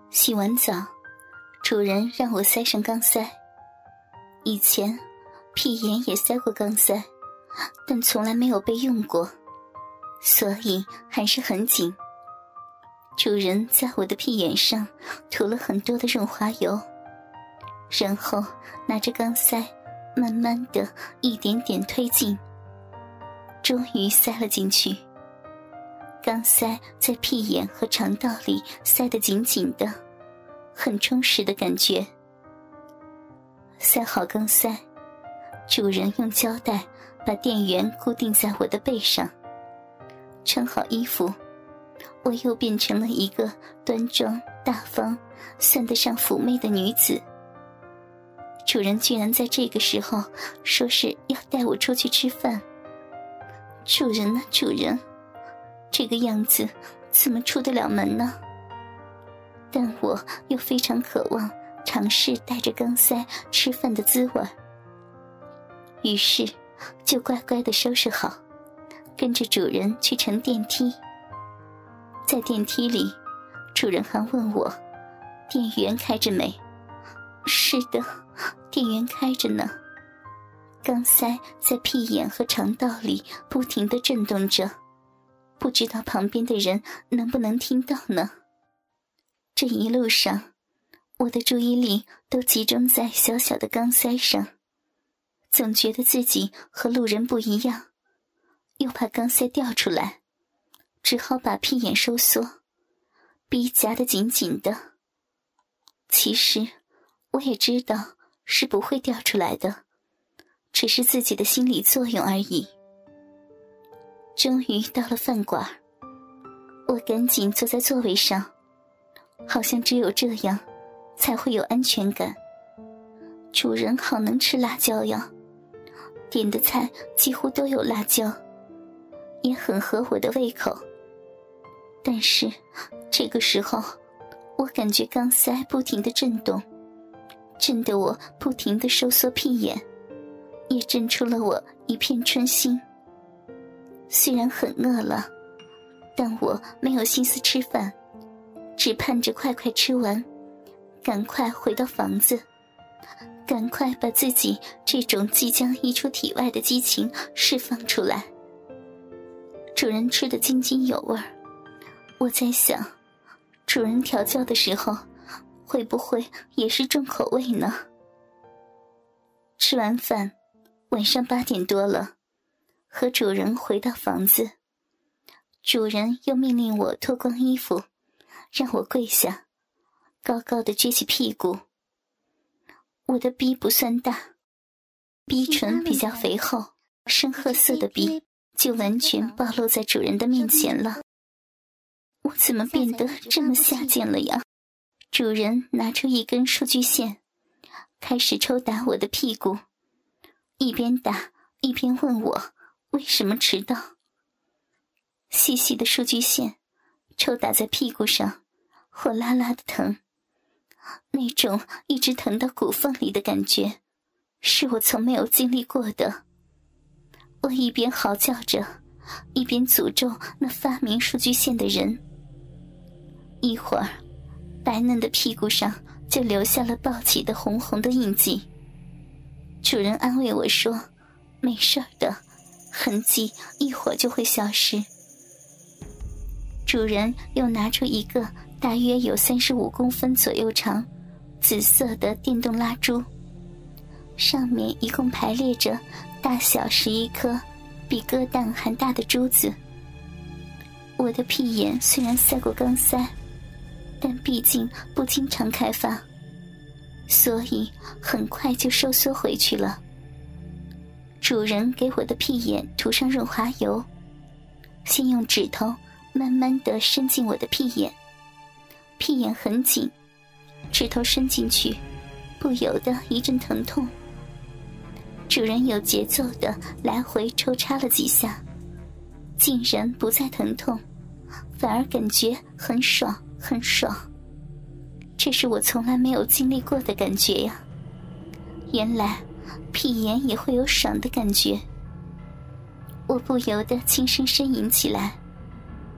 洗完澡，主人让我塞上钢塞。以前屁眼也塞过钢塞，但从来没有被用过，所以还是很紧。主人在我的屁眼上涂了很多的润滑油，然后拿着钢塞慢慢的一点点推进，终于塞了进去。钢塞在屁眼和肠道里塞得紧紧的，很充实的感觉。塞好钢塞，主人用胶带把电源固定在我的背上。穿好衣服，我又变成了一个端庄大方算得上妩媚的女子。主人居然在这个时候说是要带我出去吃饭。主人啊主人，这个样子怎么出得了门呢？但我又非常渴望尝试带着钢塞吃饭的滋味，于是就乖乖地收拾好，跟着主人去乘电梯。在电梯里，主人还问我电源开着没。是的，电源开着呢。钢塞在屁眼和肠道里不停地震动着，不知道旁边的人能不能听到呢。这一路上，我的注意力都集中在小小的钢塞上，总觉得自己和路人不一样，又怕钢塞掉出来，只好把屁眼收缩，逼夹得紧紧的。其实我也知道是不会掉出来的，只是自己的心理作用而已。终于到了饭馆，我赶紧坐在座位上，好像只有这样才会有安全感。主人好能吃辣椒呀，点的菜几乎都有辣椒，也很合我的胃口。但是这个时候，我感觉钢塞不停地震动，震得我不停地收缩屁眼，也震出了我一片春心。虽然很饿了，但我没有心思吃饭，只盼着快快吃完，赶快回到房子，赶快把自己这种即将溢出体外的激情释放出来。主人吃得津津有味，我在想，主人调教的时候会不会也是重口味呢？吃完饭，晚上8点多了，和主人回到房子，主人又命令我脱光衣服，让我跪下，高高地撅起屁股。我的逼不算大，逼唇比较肥厚，深褐色的逼就完全暴露在主人的面前了。我怎么变得这么下贱了呀？主人拿出一根数据线，开始抽打我的屁股，一边打一边问我为什么迟到。细细的数据线抽打在屁股上，火辣辣的疼，那种一直疼到骨缝里的感觉，是我从没有经历过的。我一边嚎叫着，一边诅咒那发明数据线的人。一会儿，白嫩的屁股上就留下了暴起的红红的印记。主人安慰我说，没事的，痕迹一会儿就会消失。主人又拿出一个大约有35公分左右长、紫色的电动蜡烛，上面一共排列着大小11颗比鸽蛋还大的珠子。我的屁眼虽然塞过钢塞，但毕竟不经常开发，所以很快就收缩回去了。主人给我的屁眼涂上润滑油，先用指头慢慢地伸进我的屁眼，屁眼很紧，指头伸进去，不由得一阵疼痛。主人有节奏地来回抽插了几下，竟然不再疼痛，反而感觉很爽很爽。这是我从来没有经历过的感觉呀，原来屁眼也会有爽的感觉。我不由得轻声呻吟起来。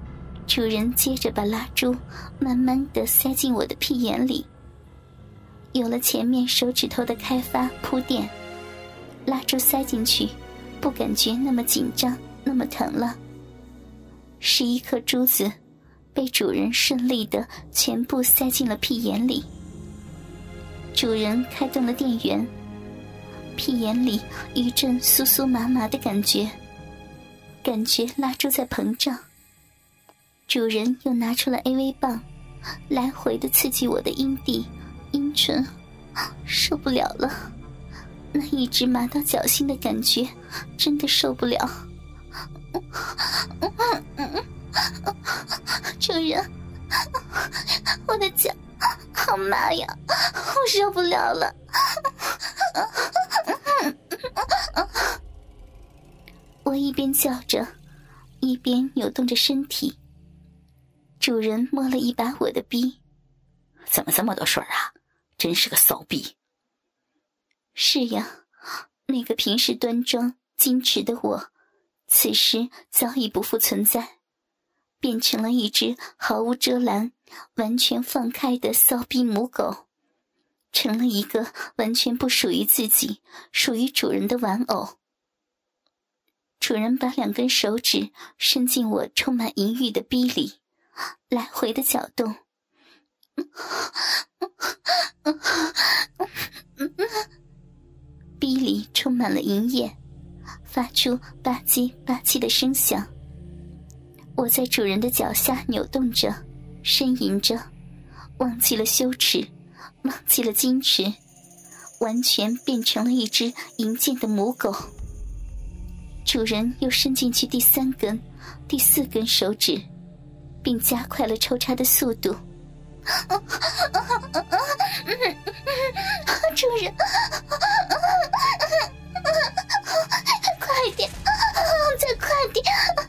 主人接着把蜡烛慢慢地塞进我的屁眼里。有了前面手指头的开发铺垫，蜡烛塞进去不感觉那么紧张那么疼了。11颗珠子被主人顺利地全部塞进了屁眼里。主人开动了电源，屁眼里一阵酥酥麻麻的感觉，感觉蜡烛在膨胀。主人又拿出了 AV 棒，来回地刺激我的阴蒂阴唇，受不了了，那一直麻到脚心的感觉真的受不了。主人，我的脚好麻呀，我受不了了。我一边叫着，一边扭动着身体。主人摸了一把我的逼， 怎么这么多水啊？真是个骚逼。 是呀，那个平时端庄矜持的我，此时早已不复存在，变成了一只毫无遮拦、完全放开的骚逼母狗，成了一个完全不属于自己、属于主人的玩偶。主人把2根手指伸进我充满淫欲的逼里，来回的搅动。逼里充满了银液，发出吧唧吧唧的声响。我在主人的脚下扭动着，呻吟着，忘记了羞耻，忘记了矜持，完全变成了一只淫贱的母狗。主人又伸进去第3根、第4根手指，并加快了抽插的速度。主人，快点，再快点！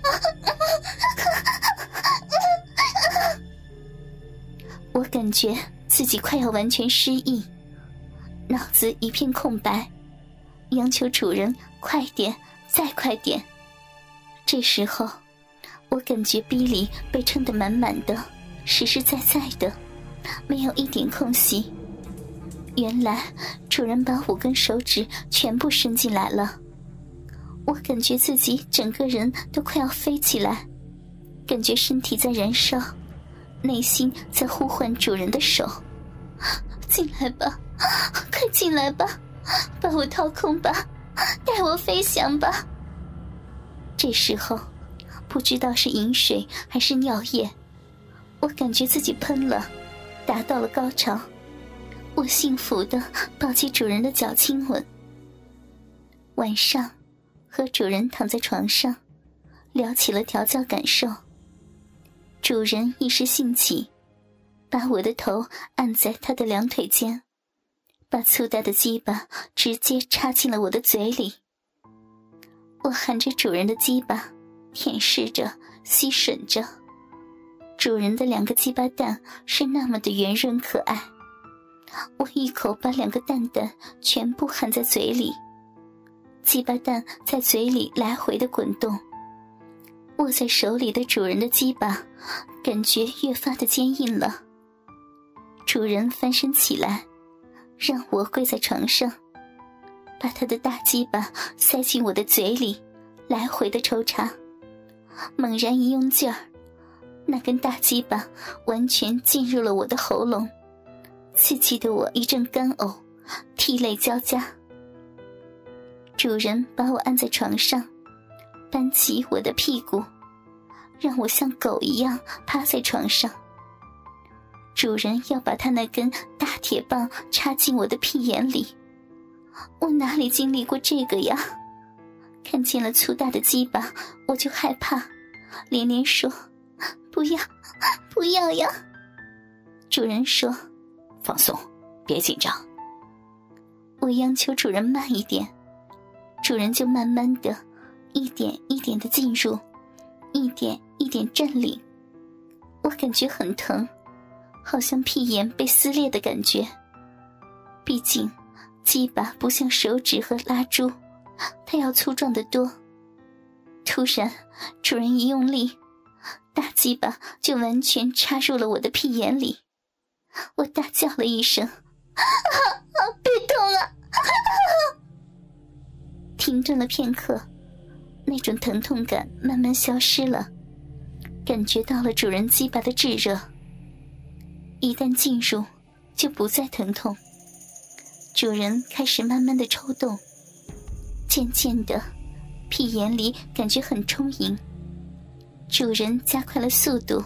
我感觉自己快要完全失忆，脑子一片空白，央求主人快点，再快点。这时候我感觉逼里被撑得满满的，实实在在的，没有一点空隙。原来主人把5根手指全部伸进来了。我感觉自己整个人都快要飞起来，感觉身体在燃烧，内心在呼唤主人的手，进来吧，快进来吧，把我掏空吧，带我飞翔吧。这时候不知道是饮水还是尿液，我感觉自己喷了，达到了高潮。我幸福地抱起主人的脚亲吻。晚上和主人躺在床上聊起了调教感受。主人一时兴起，把我的头按在他的2腿间，把粗大的鸡巴直接插进了我的嘴里。我含着主人的鸡巴舔舐着吸吮着，主人的2个鸡巴蛋是那么的圆润可爱，我一口把2个蛋蛋全部含在嘴里，鸡巴蛋在嘴里来回的滚动。握在手里的主人的鸡巴感觉越发的坚硬了。主人翻身起来，让我跪在床上，把他的大鸡巴塞进我的嘴里，来回的抽插。猛然一用劲儿，那根大鸡巴完全进入了我的喉咙，刺激得我一阵干呕，涕泪交加。主人把我按在床上，搬起我的屁股，让我像狗一样趴在床上。主人要把他那根大铁棒插进我的屁眼里，我哪里经历过这个呀？看见了粗大的鸡巴，我就害怕，连连说不要，不要呀。主人说放松，别紧张。 我央求主人慢一点，主人就慢慢的一点一点的进入，一点一点占领。我感觉很疼，好像屁眼被撕裂的感觉。毕竟鸡巴不像手指和拉珠，它要粗壮得多。突然主人一用力， 大鸡巴就完全插入了我的屁眼里。我大叫了一声：“别动啊！”停顿了片刻，那种疼痛感慢慢消失了，感觉到了主人鸡巴的炙热。一旦进入，就不再疼痛。主人开始慢慢的抽动，渐渐的，屁眼里感觉很充盈。主人加快了速度。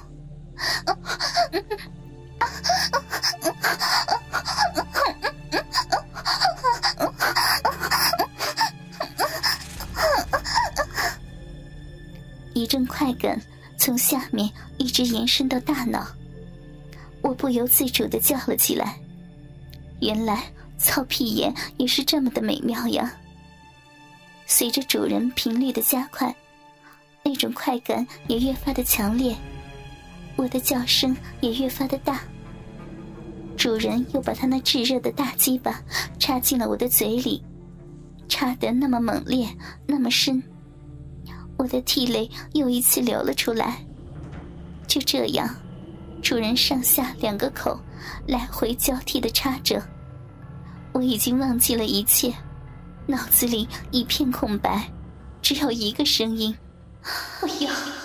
一阵快感从下面一直延伸到大脑，我不由自主地叫了起来。原来操屁眼也是这么的美妙呀！随着主人频率的加快，那种快感也越发的强烈，我的叫声也越发的大。主人又把他那炙热的大鸡巴插进了我的嘴里，插得那么猛烈，那么深，我的涕泪又一次流了出来。就这样，主人上下两个口来回交替的插着，我已经忘记了一切，脑子里一片空白，只有一个声音：我要。